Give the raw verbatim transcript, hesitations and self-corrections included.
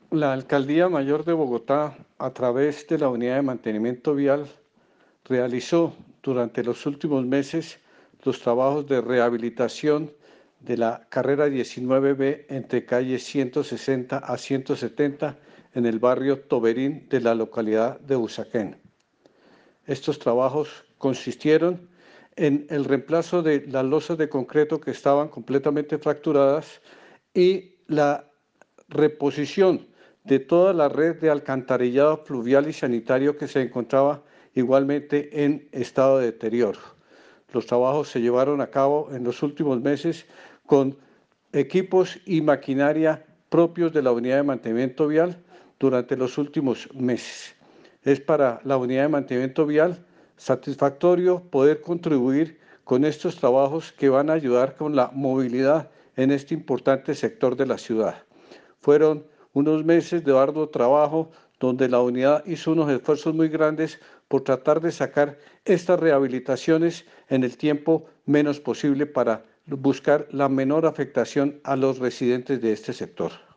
La Alcaldía Mayor de Bogotá, a través de la Unidad de Mantenimiento Vial, realizó durante los últimos meses los trabajos de rehabilitación de la carrera diecinueve B entre calles ciento sesenta a ciento setenta en el barrio Toberín de la localidad de Usaquén. Estos trabajos consistieron en el reemplazo de las losas de concreto que estaban completamente fracturadas y la reposición de toda la red de alcantarillado fluvial y sanitario que se encontraba igualmente en estado de deterioro. Los trabajos se llevaron a cabo en los últimos meses con equipos y maquinaria propios de la Unidad de Mantenimiento Vial durante los últimos meses. Es para la Unidad de Mantenimiento Vial satisfactorio poder contribuir con estos trabajos que van a ayudar con la movilidad en este importante sector de la ciudad. Fueron unos meses de arduo trabajo donde la unidad hizo unos esfuerzos muy grandes por tratar de sacar estas rehabilitaciones en el tiempo menos posible para buscar la menor afectación a los residentes de este sector.